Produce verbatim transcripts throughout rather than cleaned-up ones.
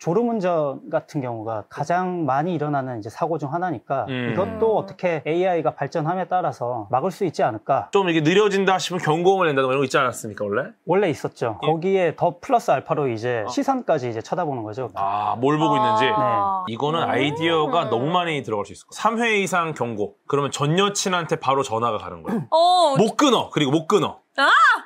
졸음운전 같은 경우가 가장 많이 일어나는 이제 사고 중 하나니까 음. 이것도 어떻게 에이아이가 발전함에 따라서 막을 수 있지 않을까. 좀 이게 느려진다 싶으면 경고음을 낸다든가 이런 거 있지 않았습니까, 원래? 원래 있었죠. 예. 거기에 더 플러스 알파로 이제 어. 시선까지 이제 쳐다보는 거죠. 아, 뭘 보고 있는지? 아. 이거는 아이디어가 너무 많이 들어갈 수 있을 것 같아요. 삼 회 이상 경고. 그러면 전 여친한테 바로 전화가 가는 거예요. 어. 못 끊어. 그리고 못 끊어. 아!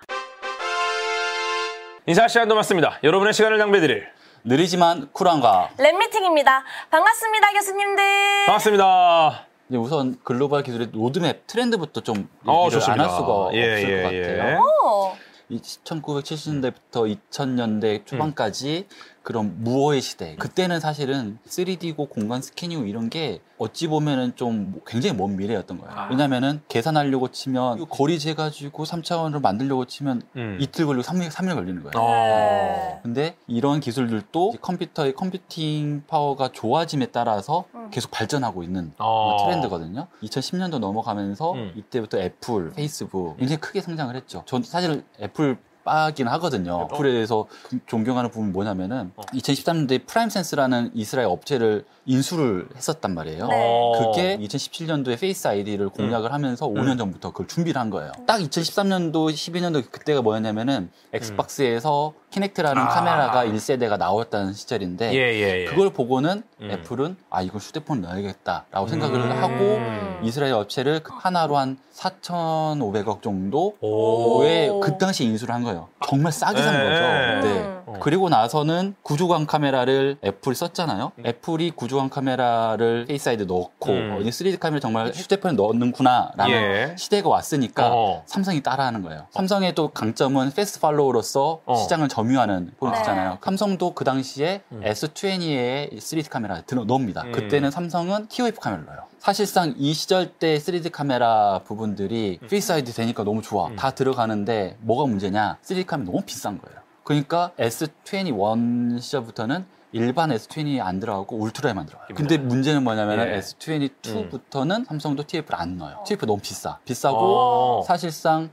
인사 시간도 맞습니다. 여러분의 시간을 낭비해드릴 느리지만 쿨한 과학. 랩미팅입니다. 반갑습니다, 교수님들. 반갑습니다. 이제 우선 글로벌 기술의 로드맵 트렌드부터 좀 어, 얘기를 안 할 좋습니다. 수가 예, 없을 예, 것 예. 같아요. 오. 이 천구백칠십 년대부터 이천 년대 초반까지 그런 무어의 시대. 그때는 사실은 쓰리디고 공간 스캐닝이고 이런 게 어찌 보면은 좀 굉장히 먼 미래였던 거예요. 아. 왜냐면은 계산하려고 치면 이거 거리 재가지고 삼 차원으로 만들려고 치면 음. 이틀 걸리고 삼 일, 삼 일 걸리는 거예요. 어. 근데 이런 기술들도 이제 컴퓨터의 컴퓨팅 파워가 좋아짐에 따라서 음. 계속 발전하고 있는 어. 트렌드거든요. 이천십 년도 넘어가면서 음. 이때부터 애플, 페이스북 굉장히 크게 성장을 했죠. 전 사실 애플 빠긴 하거든요. 애플에 대해서 존경하는 부분이 뭐냐면은 어. 이천십삼 년도에 프라임 센스라는 이스라엘 업체를 인수를 했었단 말이에요. 네. 어. 그게 이천십칠 년도에 페이스 아이디를 공략을 하면서 오 년 전부터 그걸 준비를 한 거예요. 딱 이천십삼 년도, 십이 년도 그때가 뭐였냐면은 엑스박스에서 키넥트라는 아. 카메라가 일 세대가 나왔던 시절인데 예, 예, 예. 그걸 보고는 음. 애플은 아 이걸 휴대폰 넣어야겠다라고 생각을 음. 하고 이스라엘 업체를 그 하나로 한 사천오백억 정도 오. 에 그 당시 인수를 한 거예요. 정말 싸게 산 네. 거죠. 네. 음. 어. 그리고 나서는 구조광 카메라를 애플이 썼잖아요. 애플이 구조광 카메라를 페이스 아이디 넣고 음. 어, 이제 쓰리디 카메라 정말 휴대폰에 넣는구나라는 예. 시대가 왔으니까 어. 삼성이 따라하는 거예요. 삼성의 또 강점은 패스트 팔로우로서 어. 시장을 점유하는 포인트잖아요. 네. 삼성도 그 당시에 음. 에스 이십에 쓰리디 카메라 들어 넣습니다. 음. 그때는 삼성은 티오에프 카메라를 넣어요. 사실상 이 시절 때 쓰리디 카메라 부분들이 페이스 아이디 되니까 너무 좋아. 음. 다 들어가는데 뭐가 문제냐? 쓰리디 카메라 너무 비싼 거예요. 그러니까 에스 이십일 시절부터는 일반 에스 이십이 안 들어가고 울트라에만 들어가요. 근데 문제는 뭐냐면 예. 에스 이십이부터는 삼성도 티에프를 안 넣어요. 티에프 너무 비싸. 비싸고 어. 사실상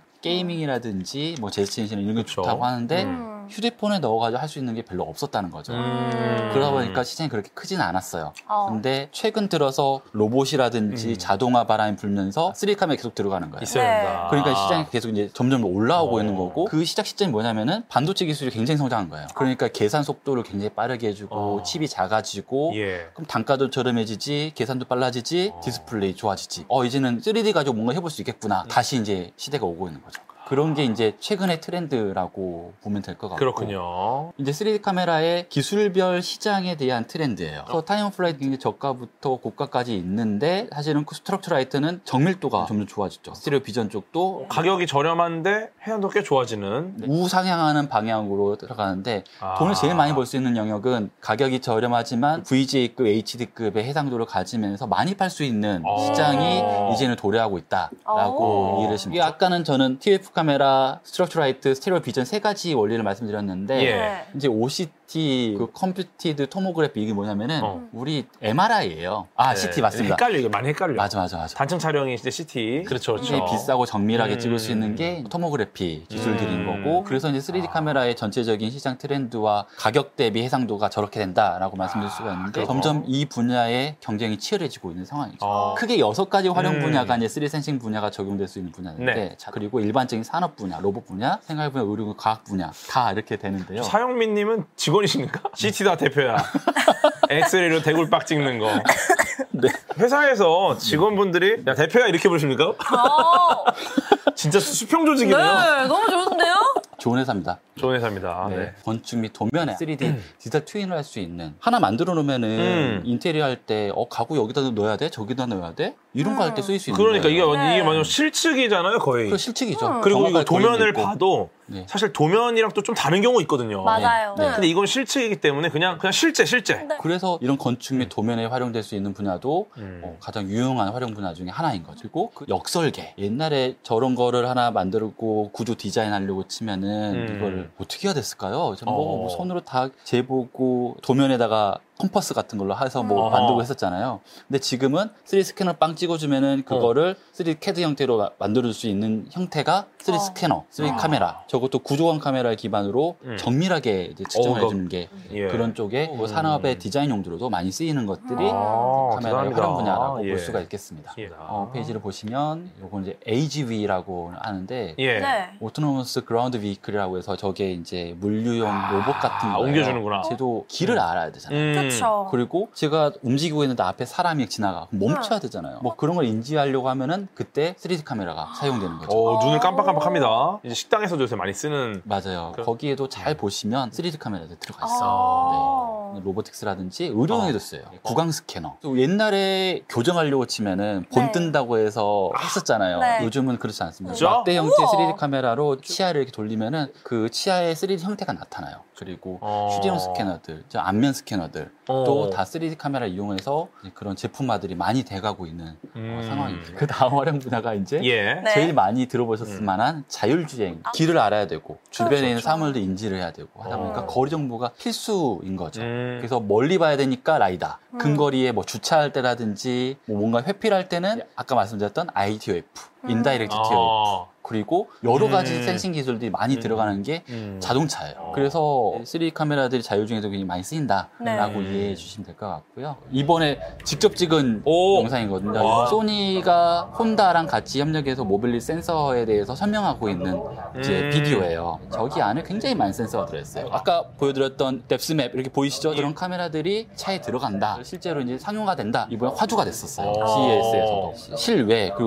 게이밍이라든지 뭐 제스처 이런 게 그쵸. 좋다고 하는데 음. 휴대폰에 넣어가지고 할 수 있는 게 별로 없었다는 거죠. 음. 그러다 보니까 시장이 그렇게 크지는 않았어요. 어. 근데 최근 들어서 로봇이라든지 음. 자동화 바람이 불면서 쓰리디 카메라 계속 들어가는 거예요. 있어야 네. 된다. 그러니까 시장이 계속 이제 점점 올라오고 어. 있는 거고 그 시작 시점이 뭐냐면은 반도체 기술이 굉장히 성장한 거예요. 그러니까 계산 속도를 굉장히 빠르게 해주고 어. 칩이 작아지고 예. 그럼 단가도 저렴해지지 계산도 빨라지지 어. 디스플레이 좋아지지 어 이제는 쓰리디 가지고 뭔가 해볼 수 있겠구나 다시 이제 시대가 오고 있는 거죠. 그런 게 이제 최근의 트렌드라고 보면 될 것 같고 그렇군요. 이제 쓰리디 카메라의 기술별 시장에 대한 트렌드예요. 그래서 타임 오브 플라이트 굉장히 저가부터 고가까지 있는데 사실은 그 스트럭처라이트는 정밀도가 점점 좋아졌죠. 스테레오 비전 쪽도 가격이 저렴한데 해안도 꽤 좋아지는. 우상향하는 방향으로 들어가는데 아. 돈을 제일 많이 벌 수 있는 영역은 가격이 저렴하지만 브이지에이급, 에이치디급의 해상도를 가지면서 많이 팔 수 있는 어. 시장이 이제는 도래하고 있다라고 어. 이해를 했습니다. 아까는 저는 티에프 카메라, 스트럭처라이트, 스테레오 비전 세 가지 원리를 말씀드렸는데 예. 이제 오씨티, 그 컴퓨티드 토모그래피 이게 뭐냐면은 어. 우리 엠알아이예요. 아, 네. 씨티 맞습니다. 헷갈려, 이게 많이 헷갈려. 맞아, 맞아, 맞아. 단층 촬영이 이제 씨티. 그렇죠, 그렇죠. 굉장히 비싸고 정밀하게 음. 찍을 수 있는 게 토모그래피 기술들인 음. 거고 그래서 이제 쓰리디 아. 카메라의 전체적인 시장 트렌드와 가격 대비 해상도가 저렇게 된다라고 말씀드릴 수가 있는데 아, 점점 이 분야의 경쟁이 치열해지고 있는 상황이죠. 어. 크게 여섯 가지 활용 음. 분야가 이제 쓰리디 센싱 분야가 적용될 수 있는 분야인데 네. 자, 그리고 일반적인 산업 분야, 로봇 분야, 생활 분야, 의료 과학 분야 다 이렇게 되는데요. 사영민님은 직원이십니까? 씨티다 대표야. 엑스레이로 대굴박 찍는 거. 네. 회사에서 직원분들이 야 대표야 이렇게 부르십니까? 어. 진짜 수평 조직이네요. 네, 너무 좋은데요? 좋은 회사입니다. 좋은 회사입니다. 네. 네. 건축 및 도면에 쓰리디 디지털 트윈을 할 수 있는 하나 만들어 놓으면은 음. 인테리어 할 때 어 가구 여기다 넣어야 돼 저기다 넣어야 돼 이런 거 할 때 쓰일 수 있는 그러니까 이게, 거예요. 네. 이게 뭐냐면 실측이잖아요, 거의. 그 실측이죠. 음. 그리고 이거 정확하게 걸리고 도면을 있고. 봐도 네. 사실 도면이랑 또 좀 다른 경우 있거든요. 맞아요. 네. 근데 이건 실측이기 때문에 그냥 그냥 실제 실제. 네. 그래서 이런 건축 및 도면에 활용될 수 있는 분야도 음. 어, 가장 유용한 활용 분야 중에 하나인 거죠. 그리고 그 역설계. 옛날에 저런 거를 하나 만들고 구조 디자인하려고 치면은 음. 이걸 어떻게 해야 됐을까요? 뭐, 어. 뭐 손으로 다 재보고 도면에다가 컴퍼스 같은 걸로 해서 뭐 음. 만들고 했었잖아요. 근데 지금은 쓰리디 스캐너 빵 찍어주면은 그거를 쓰리디 캐드 형태로 마- 만들어줄 수 있는 형태가 쓰리디 어. 스캐너, 쓰리디 카메라, 저것도 구조관 카메라 기반으로 음. 정밀하게 이제 측정을 어, 해주는 게 예. 그런 쪽에 뭐 산업의 디자인 용도로도 많이 쓰이는 것들이 아, 카메라의 대단합니다. 활용 분야라고 예. 볼 수가 있겠습니다. 예. 어, 페이지를 보시면 요건 이제 에이지브이라고 하는데 예. 네. 오토노머스 그라운드 비클이라고 해서 저게 이제 물류용 로봇 같은 아, 거예요. 옮겨주는구나. 쟤도 길을 알아야 되잖아요. 음. 그쵸. 그리고 제가 움직이고 있는데 앞에 사람이 지나가 그럼 멈춰야 되잖아요. 뭐 그런 걸 인지하려고 하면은 그때 쓰리디 카메라가 사용되는 거죠. 어, 눈을 깜빡깜빡합니다. 이제 식당에서도 요새 많이 쓰는. 맞아요. 그- 거기에도 잘 보시면 쓰리디 카메라도 들어가 아. 있어요. 네. 로보틱스라든지 의료용에도 써요. 구강 스캐너. 또 옛날에 교정하려고 치면은 본 네. 뜬다고 해서 했었잖아요. 네. 요즘은 그렇지 않습니다. 그죠? 막대 형태 우와. 쓰리디 카메라로 치아를 이렇게 돌리면은 그 치아의 쓰리디 형태가 나타나요. 그리고 어. 휴대용 스캐너들, 저 안면 스캐너들 어. 또 다 쓰리디 카메라 이용해서 이제 그런 제품화들이 많이 돼가고 있는 어, 음. 상황입니다. 그 다음 활용 분야가 이제 예. 네. 제일 많이 들어보셨을 음. 만한 자율주행. 길을 알아야 되고 주변에 있는 그렇죠. 사물도 인지를 해야 되고 하다 보니까 어. 거리 정보가 필수인 거죠. 음. 그래서 멀리 봐야 되니까 라이다. 음. 근거리에 뭐 주차할 때라든지 뭐 뭔가 회피할 때는 아까 말씀드렸던 아이티오에프, 음. 인다이렉트 티오에프. 아. 그리고 여러 가지 음. 센싱 기술들이 많이 음. 들어가는 게 음. 자동차예요. 어. 그래서 쓰리디 카메라들이 자율주행에도 굉장히 많이 쓰인다라고 네. 이해해 주시면 될 것 같고요. 이번에 직접 찍은 오. 영상이거든요. 와. 소니가 혼다랑 같이 협력해서 모빌리 센서에 대해서 설명하고 있는 이제 음. 비디오예요. 저기 안에 굉장히 많은 센서가 들어있어요. 아까 보여드렸던 뎁스맵 이렇게 보이시죠? 그런 카메라들이 차에 들어간다. 실제로 이제 상용화 된다. 이번에 화두가 됐었어요. 오. 씨이에스에서도. 실외 그리고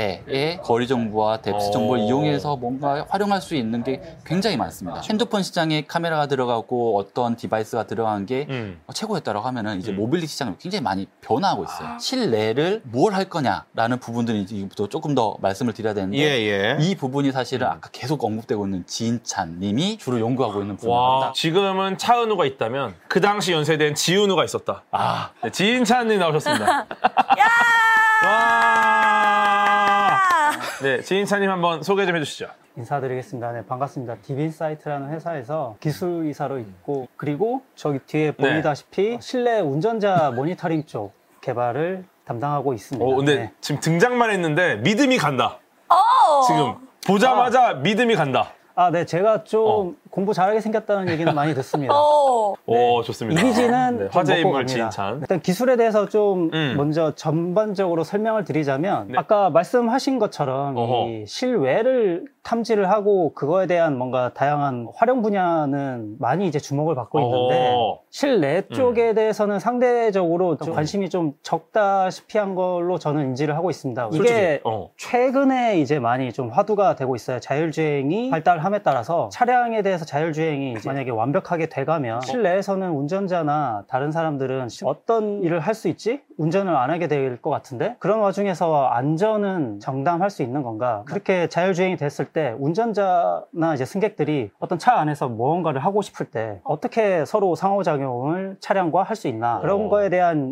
실내의 거리 정보와 뎁스 오. 정보를 이용해서 뭔가 활용할 수 있는 게 굉장히 많습니다. 핸드폰 시장에 카메라가 들어가고 어떤 디바이스가 들어간 게 음. 최고였다고 하면은 이제 음. 모빌리티 시장이 굉장히 많이 변화하고 있어요. 실내를 뭘 할 거냐라는 부분들이 이제부터 조금 더 말씀을 드려야 되는데 예, 예. 이 부분이 사실은 아까 계속 언급되고 있는 지인찬 님이 주로 연구하고 있는 와, 분야입니다. 지금은 차은우가 있다면 그 당시 연세대엔 지은우가 있었다. 아, 네, 지인찬님 나오셨습니다. 와! 아. 네, 지인찬님 한번 소개 좀 해주시죠. 인사드리겠습니다. 네, 반갑습니다. 디빈사이트라는 회사에서 기술이사로 있고, 그리고 저기 뒤에 보이다시피 실내 운전자 모니터링 쪽 개발을 담당하고 있습니다. 어, 근데 네. 지금 등장만 했는데 믿음이 간다. 어. 지금 보자마자 믿음이 간다. 아, 네, 제가 좀 어. 공부 잘하게 생겼다는 얘기는 많이 듣습니다. 어. 오, 좋습니다. 이미지는 네, 좀 화제 먹고 인물 갑니다. 지인찬. 일단 기술에 대해서 좀 음. 먼저 전반적으로 설명을 드리자면 네. 아까 말씀하신 것처럼 어허. 이 실외를 탐지를 하고 그거에 대한 뭔가 다양한 활용 분야는 많이 이제 주목을 받고 있는데 어허. 실내 음. 쪽에 대해서는 상대적으로 좀 관심이 좀 적다시피 한 걸로 저는 인지를 하고 있습니다. 이게 솔직히, 어. 최근에 이제 많이 좀 화두가 되고 있어요. 자율주행이 발달함에 따라서 차량에 대해서 자율주행이 이제 만약에 완벽하게 돼가면 실내에서는 운전자나 다른 사람들은 어떤 일을 할 수 있지? 운전을 안 하게 될 것 같은데? 그런 와중에서 안전은 정담할 수 있는 건가? 그렇게 자율주행이 됐을 때 운전자나 이제 승객들이 어떤 차 안에서 무언가를 하고 싶을 때 어떻게 서로 상호작용을 차량과 할 수 있나? 그런 거에 대한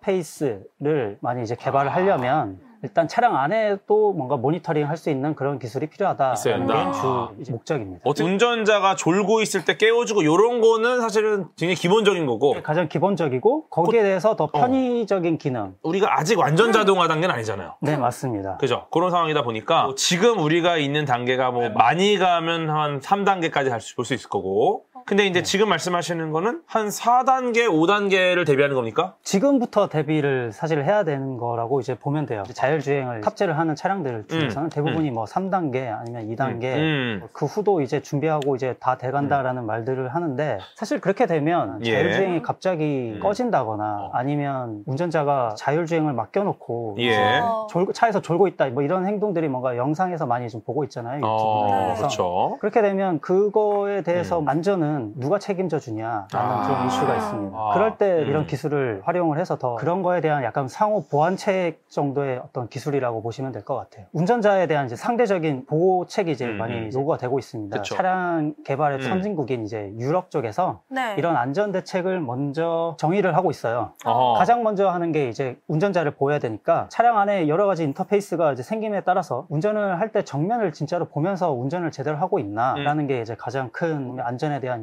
인터페이스를 많이 이제 개발을 하려면 일단 차량 안에도 뭔가 모니터링 할 수 있는 그런 기술이 있어야 필요하다는 된다. 게 주 이제 목적입니다. 어떻게 운전자가 졸고 있을 때 깨워주고 이런 거는 사실은 굉장히 기본적인 거고 가장 기본적이고 거기에 대해서 더 편의적인 기능. 우리가 아직 완전 자동화 단계는 아니잖아요. 네, 맞습니다. 그죠? 그런 상황이다 보니까 뭐 지금 우리가 있는 단계가 뭐 많이 가면 한 삼 단계까지 볼 수 있을 거고 근데 이제 지금 말씀하시는 거는 한 사 단계, 오 단계를 대비하는 겁니까? 지금부터 대비를 사실 해야 되는 거라고 이제 보면 돼요. 자율주행을 탑재를 하는 차량들 중에서는 음, 대부분이 뭐 삼 단계 아니면 이 단계 음. 그 후도 이제 준비하고 이제 다 돼간다라는 말들을 하는데 사실 그렇게 되면 예. 자율주행이 갑자기 음. 꺼진다거나 어. 아니면 운전자가 자율주행을 맡겨놓고 예. 어. 졸- 차에서 졸고 있다 뭐 이런 행동들이 뭔가 영상에서 많이 좀 보고 있잖아요. 유튜브나 어, 이런 데서. 그렇죠. 그렇게 되면 그거에 대해서 음. 안전은 누가 책임져 주냐라는 아. 좀 이슈가 있습니다. 아. 그럴 때 음. 이런 기술을 활용을 해서 더 그런 거에 대한 약간 상호 보완책 정도의 어떤 기술이라고 보시면 될 것 같아요. 운전자에 대한 이제 상대적인 보호책이 이제 음, 많이 음. 요구가 되고 있습니다. 그쵸. 차량 개발의 음. 선진국인 이제 유럽 쪽에서 네. 이런 안전 대책을 먼저 정의를 하고 있어요. 어허. 가장 먼저 하는 게 이제 운전자를 보호해야 되니까 차량 안에 여러 가지 인터페이스가 이제 생김에 따라서 운전을 할 때 정면을 진짜로 보면서 운전을 제대로 하고 있나라는 음. 게 이제 가장 큰 안전에 대한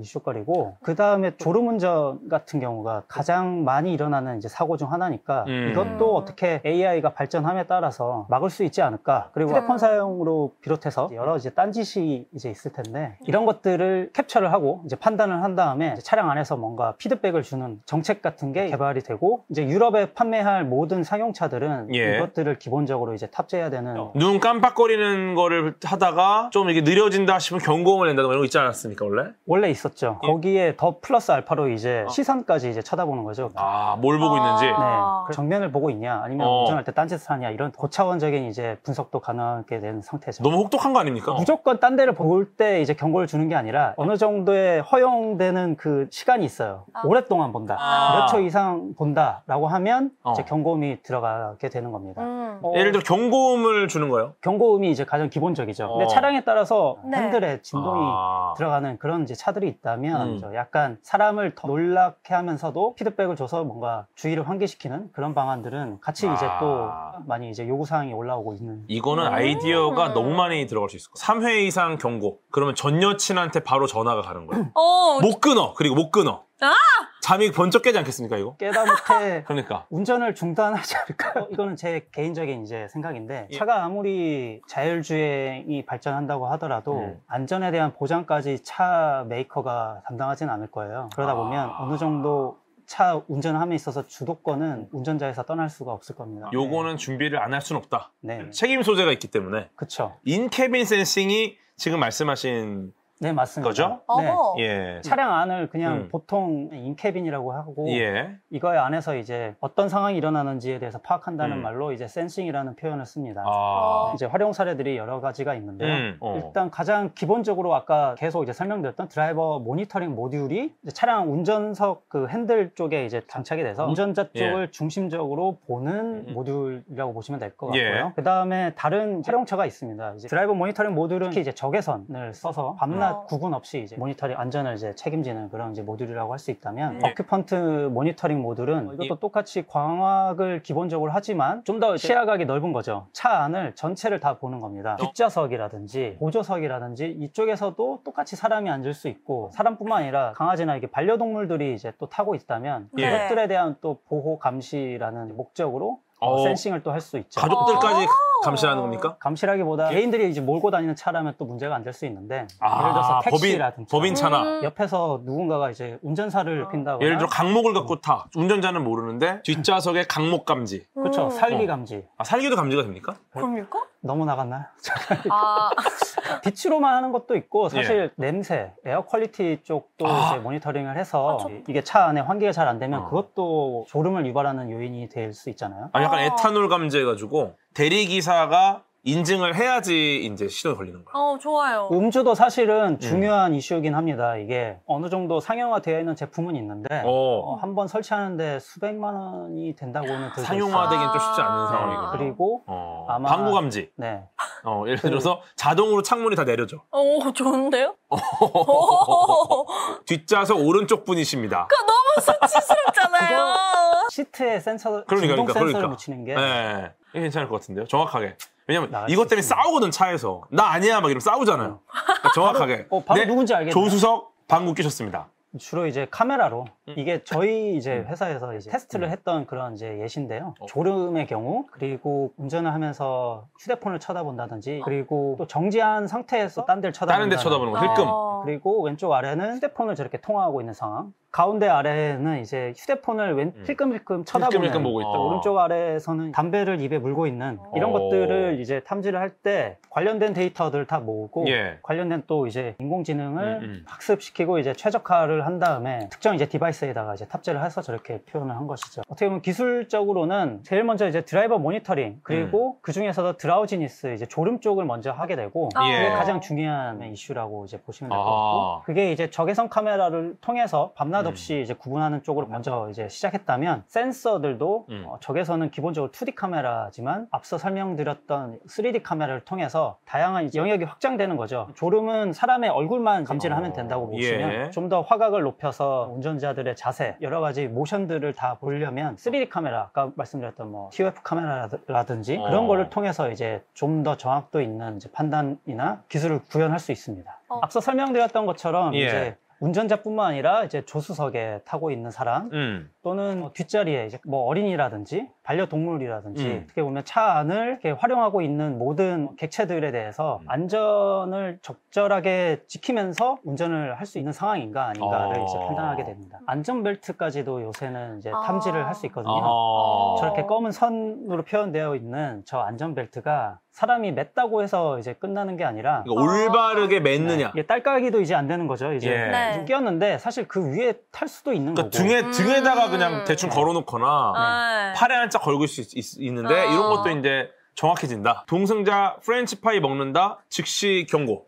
이슈거리고 그 다음에 졸음운전 같은 경우가 가장 많이 일어나는 이제 사고 중 하나니까 음. 이것도 어떻게 에이아이가 발전함에 따라서 막을 수 있지 않을까. 그리고 휴대폰 사용으로 비롯해서 여러 이제 딴짓이 이제 있을 텐데 이런 것들을 캡처를 하고 이제 판단을 한 다음에 이제 차량 안에서 뭔가 피드백을 주는 정책 같은 게 개발이 되고 이제 유럽에 판매할 모든 상용차들은 예. 이것들을 기본적으로 이제 탑재해야 되는 눈 깜빡거리는 거를 하다가 좀 이게 느려진다 싶으면 경고음을 낸다든가 이런 거 있지 않았습니까, 원래? 원래 있었죠. 예. 거기에 더 플러스 알파로 이제 시선까지 이제 쳐다보는 거죠. 아, 뭘 보고 있는지. 네. 아. 정면을 보고 있냐, 아니면 어. 운전할 때 딴짓을 하냐, 이런 고차원적인 이제 분석도 가능하게 된 상태죠. 너무 혹독한 거 아닙니까? 무조건 딴 데를 볼 때 이제 경고를 주는 게 아니라 어느 정도의 허용되는 그 시간이 있어요. 아. 오랫동안 본다. 아. 몇 초 이상 본다라고 하면 어. 이제 경고음이 들어가게 되는 겁니다. 음. 어, 예를 들어 경고음을 주는 거예요? 경고음이 이제 가장 기본적이죠. 근데 어. 차량에 따라서 네. 핸들에 진동이 아. 들어가는 그런 이제 차들이 있다면 음. 저 약간 사람을 더 놀랍게 하면서도 피드백을 줘서 뭔가 주의를 환기시키는 그런 방안들은 같이 이제 아. 또 많이 이제 요구사항이 올라오고 있는. 이거는 아이디어가 너무 많이 들어갈 수 있을 거예요. 삼 회 이상 경고. 그러면 전 여친한테 바로 전화가 가는 거예요. 어, 못 끊어. 그리고 못 끊어. 아! 잠이 번쩍 깨지 않겠습니까, 이거? 깨다 못해 그러니까. 운전을 중단하지 않을까? 어, 이거는 제 개인적인 이제 생각인데 예. 차가 아무리 자율주행이 발전한다고 하더라도 음. 안전에 대한 보장까지 차 메이커가 담당하지는 않을 거예요. 그러다 아. 보면 어느 정도 차 운전함에 있어서 주도권은 운전자에서 떠날 수가 없을 겁니다. 요거는 준비를 안 할 수는 없다. 네, 책임 소재가 있기 때문에. 그쵸. 인캐빈 센싱이 지금 말씀하신 네, 맞습니다. 거죠? 네. 어머. 예. 차량 안을 그냥 음. 보통 인캐빈이라고 하고 예. 이거에 안에서 이제 어떤 상황이 일어나는지에 대해서 파악한다는 음. 말로 이제 센싱이라는 표현을 씁니다. 아. 이제 활용 사례들이 여러 가지가 있는데요. 음, 어. 일단 가장 기본적으로 아까 계속 이제 설명드렸던 드라이버 모니터링 모듈이 이제 차량 운전석 그 핸들 쪽에 이제 장착이 돼서 운전자 쪽을 중심적으로 보는 음. 모듈이라고 보시면 될 것 예. 같고요. 그 다음에 다른 활용처가 있습니다. 이제 드라이버 모니터링 모듈은 특히 이제 적외선을 써서 밤낮 어. 구분 없이 이제 모니터링 안전을 이제 책임지는 그런 이제 모듈이라고 할 수 있다면 예. 어큐펀트 모니터링 모듈은 이것도 이- 똑같이 광학을 기본적으로 하지만 좀 더 시야각이 넓은 거죠. 차 안을 전체를 다 보는 겁니다. 어. 뒷좌석이라든지 보조석이라든지 이쪽에서도 똑같이 사람이 앉을 수 있고 사람뿐만 아니라 강아지나 이게 반려동물들이 이제 또 타고 있다면 예. 그것들에 대한 또 보호 감시라는 목적으로 어, 어. 센싱을 또 할 수 있죠. 가족들까지 어. 감시하는 겁니까? 감시라기보다 개인들이 이제 몰고 다니는 차라면 또 문제가 안 될 수 있는데 아, 예를 들어서 법인, 택시라든지 법인 차나. 음. 옆에서 누군가가 이제 운전사를 핀다거나 예를 들어 강목을 갖고 타. 운전자는 모르는데 뒷좌석에 강목 감지. 그렇죠. 음. 살기 어. 감지. 아, 살기도 감지가 됩니까? 그럽니까? 너무 나갔나요? 아, 빛으로만 하는 것도 있고 사실 냄새, 에어 퀄리티 쪽도 예. 아. 이제 모니터링을 해서 아, 저- 이게 차 안에 환기가 잘 안 되면 어. 그것도 졸음을 유발하는 요인이 될 수 있잖아요. 아, 약간 어. 에탄올 감지해가지고 대리기사가 인증을 해야지 이제 시동이 걸리는 거야. 어, 좋아요. 음주도 사실은 중요한 이슈이긴 합니다. 이게 어느 정도 상용화되어 있는 제품은 있는데 어. 어, 한번 설치하는데 수백만 원이 된다고는 들고 상용화되긴 또 쉽지 않은 아. 상황이고. 그리고 어, 아마- 방구 감지. 네. 어, 예를 들어서 자동으로 창문이 다 내려져. 오, 좋은데요? 오, 뒷좌석 오른쪽 분이십니다. 그거 너무 수치스럽잖아요. 시트에 센서, 그러니까, 진동 그러니까, 센서를 그러니까. 붙이는 게 네. 이게 괜찮을 것 같은데요. 정확하게. 왜냐면 나갈 이것 수 때문에 있습니다. 싸우거든, 차에서. 나 아니야, 막 이러면 싸우잖아요. 그러니까 정확하게. 어, 바로 네, 누군지 알겠네. 조수석 방구 끼셨습니다. 주로 이제 카메라로 음. 이게 저희 이제 회사에서 이제 테스트를 음. 했던 그런 이제 예시인데요. 어. 졸음의 경우 그리고 운전을 하면서 휴대폰을 쳐다본다든지 그리고 또 정지한 상태에서 딴 데를 쳐다본다. 다른 데 쳐다보는 거, 힐끔. 어. 그리고 왼쪽 아래는 휴대폰을 저렇게 통화하고 있는 상황. 가운데 아래는 이제 휴대폰을 왼 음. 힐끔힐끔 쳐다보는. 힐끔힐끔 보고 있다. 또 오른쪽 아래에서는 담배를 입에 물고 있는 이런 어. 것들을 이제 탐지를 할 때 관련된 데이터들을 다 모으고 예. 관련된 또 이제 인공지능을 음, 음. 학습시키고 이제 최적화를 한 다음에 특정 이제 디바이스에다가 이제 탑재를 해서 저렇게 표현을 한 것이죠. 어떻게 보면 기술적으로는 제일 먼저 이제 드라이버 모니터링 그리고 그 중에서도 드라우지니스 이제 졸음 쪽을 먼저 하게 되고 아. 그게 예. 가장 중요한 이슈라고 이제 보시면 될 것 아. 같고 그게 이제 적외선 카메라를 통해서 밤낮 음. 없이 이제 구분하는 쪽으로 먼저 이제 시작했다면 센서들도 음. 어, 적외선은 기본적으로 투 디 카메라지만 앞서 설명드렸던 쓰리 디 카메라를 통해서 다양한 이제 영역이 확장되는 거죠. 졸음은 사람의 얼굴만 감지를 하면 된다고 보시면 예. 좀 더 화각을 높여서 운전자들의 자세 여러 가지 모션들을 다 보려면 쓰리 디 카메라 아까 말씀드렸던 뭐 티 오 에프 카메라라든지 어. 그런 거를 통해서 이제 좀 더 정확도 있는 이제 판단이나 기술을 구현할 수 있습니다. 어. 앞서 설명드렸던 것처럼 예. 이제 운전자뿐만 아니라 이제 조수석에 타고 있는 사람 음. 또는 뭐 뒷자리에 이제 뭐 어린이라든지 반려동물이라든지 음. 어떻게 보면 차 안을 이렇게 활용하고 있는 모든 객체들에 대해서 음. 안전을 적절하게 지키면서 운전을 할 수 있는 상황인가 아닌가를 어. 이제 판단하게 됩니다. 안전벨트까지도 요새는 이제 아. 탐지를 할 수 있거든요. 어. 저렇게 검은 선으로 표현되어 있는 저 안전벨트가 사람이 맸다고 해서 이제 끝나는 게 아니라 이거 올바르게 맸느냐. 이게 딸깍이도 이제 안 되는 거죠. 이제 예. 네. 좀 끼었는데 사실 그 위에 탈 수도 있는 그러니까 거고. 등에, 음. 등에다가 그냥 대충 걸어놓거나 아. 팔에 한 짝 걸고 있, 있, 있는데 어. 이런 것도 이제 정확해진다. 동승자 프렌치파이 먹는다. 즉시 경고.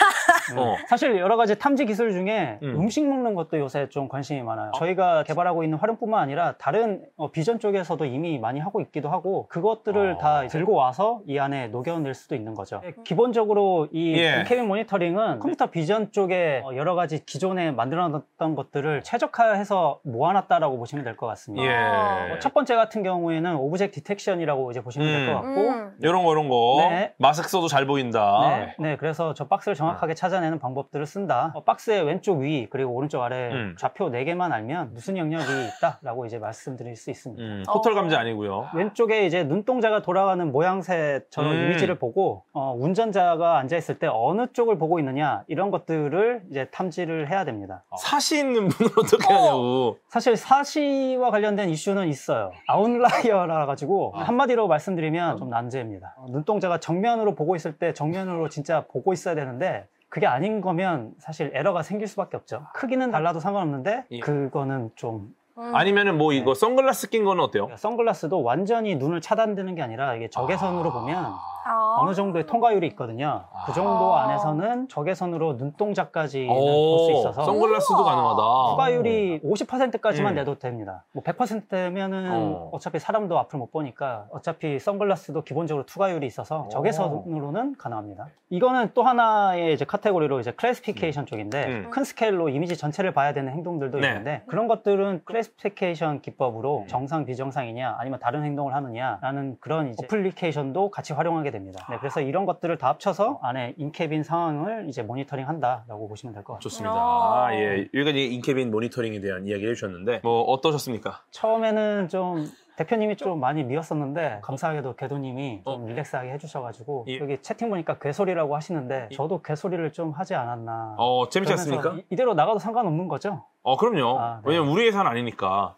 어. 사실 여러 가지 탐지 기술 중에 음. 음. 식 먹는 것도 요새 좀 관심이 많아요. 저희가 개발하고 있는 활용뿐만 아니라 다른 어, 비전 쪽에서도 이미 많이 하고 있기도 하고 그것들을 어. 다 들고 와서 이 안에 녹여낼 수도 있는 거죠. 기본적으로 이 예. 인캐빈 모니터링은 컴퓨터 비전 쪽에 어, 여러 가지 기존에 만들어놨던 것들을 최적화해서 모아놨다라고 보시면 될 것 같습니다. 예. 어, 첫 번째 같은 경우에는 오브젝트 디텍션이라고 이제 보시면 될 것 음. 같고 음. 이런 거, 이런 거. 네. 마스크 써도 잘 보인다. 네, 네, 그래서 저 박스를 정확하게 찾아내는 방법들을 쓴다. 어, 박스의 왼쪽 위 그리고 오른쪽 아래 음. 좌표 네 개만 알면 무슨 영역이 있다라고 이제 말씀드릴 수 있습니다. 음, 포털 감지 아니고요. 왼쪽에 이제 눈동자가 돌아가는 모양새 저런 음. 이미지를 보고 어, 운전자가 앉아 있을 때 어느 쪽을 보고 있느냐 이런 것들을 이제 탐지를 해야 됩니다. 사시 있는 분을 어떻게 어. 하냐고. 사실 사시와 관련된 이슈는 있어요. 아웃라이어라 가지고 한마디로 말씀드리면 좀 난제입니다. 어, 눈동자가 정면으로 보고 있을 때 정면으로 진짜 보고 있어야 되는데 그게 아닌 거면 사실 에러가 생길 수밖에 없죠. 크기는 달라도 상관없는데 예. 그거는 좀 음. 아니면은 뭐 이거 선글라스 낀 거는 어때요? 선글라스도 완전히 눈을 차단되는 게 아니라 이게 적외선으로 보면 아. 어느 정도의 통과율이 있거든요. 그 정도 아. 안에서는 적외선으로 눈동자까지는 볼 오, 수 있어서 선글라스도 우와. 가능하다. 통과율이 오십 퍼센트까지만 음. 내도 됩니다. 뭐 백 퍼센트면은 어. 어차피 사람도 앞을 못 보니까 어차피 선글라스도 기본적으로 투과율이 있어서 적외선으로는 가능합니다. 이거는 또 하나의 이제 카테고리로 이제 클래시피케이션 쪽인데 음. 큰 스케일로 이미지 전체를 봐야 되는 행동들도 네. 있는데 그런 것들은 클래시피케이션 기법으로 정상 비정상이냐 아니면 다른 행동을 하느냐라는 그런 이제 어플리케이션도 같이 활용하게 됩니다. 네, 그래서 이런 것들을 다 합쳐서 안에 인캐빈 상황을 이제 모니터링 한다라고 보시면 될 것 같습니다. 좋습니다. 아. 아, 예. 여기까지 인캐빈 모니터링에 대한 이야기를 해주셨는데, 뭐, 어떠셨습니까? 처음에는 좀 대표님이 좀 많이 미웠었는데 감사하게도 궤도님이 좀 어. 릴렉스하게 해주셔가지고 예. 여기 채팅 보니까 괴소리라고 하시는데 저도 괴소리를 좀 하지 않았나. 어, 재밌지 그러면서 않습니까? 이- 이대로 나가도 상관없는 거죠? 어, 그럼요. 아, 네. 왜냐면 우리 회사는 아니니까.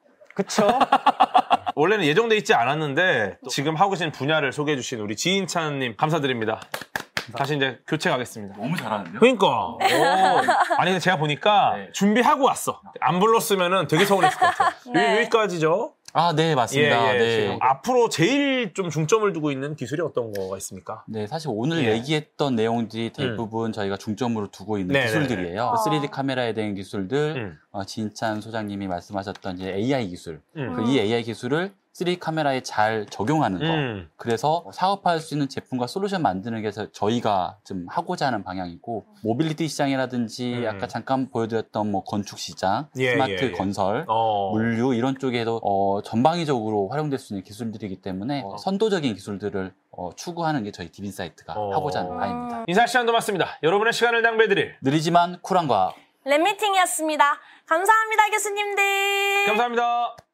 그쵸? 원래는 예정돼 있지 않았는데, 지금 하고 계신 분야를 소개해주신 우리 지인찬님, 감사드립니다. 다시 이제 교체 가겠습니다. 너무 잘하는데요? 그러니까. 오. 아니, 근데 제가 보니까 네. 준비하고 왔어. 안 불렀으면 되게 서운했을 것 같아요. 네. 여기, 여기까지죠? 아, 네, 맞습니다. 예, 예, 네. 지금 앞으로 제일 좀 중점을 두고 있는 기술이 어떤 거가 있습니까? 네, 사실 오늘 예. 얘기했던 내용들이 대부분 저희가 중점으로 두고 있는 네네네. 기술들이에요. 아. 쓰리디 카메라에 대한 기술들, 음. 어, 진찬 소장님이 말씀하셨던 이제 에이아이 기술. 음. 그 이 에이아이 기술을 쓰리디 카메라에 잘 적용하는 거. 음. 그래서 사업할 수 있는 제품과 솔루션 만드는 게 저희가 좀 하고자 하는 방향이고, 모빌리티 시장이라든지 음. 아까 잠깐 보여드렸던 뭐 건축 시장, 예, 스마트 예, 예. 건설, 어. 물류 이런 쪽에도 어, 전방위적으로 활용될 수 있는 기술들이기 때문에 어. 선도적인 기술들을 어, 추구하는 게 저희 디빈사이트가 어. 하고자 하는 바입니다. 인사 시간도 맞습니다. 여러분의 시간을 낭비해드릴. 느리지만 쿨한 과학. 랩미팅이었습니다. 감사합니다, 교수님들. 감사합니다.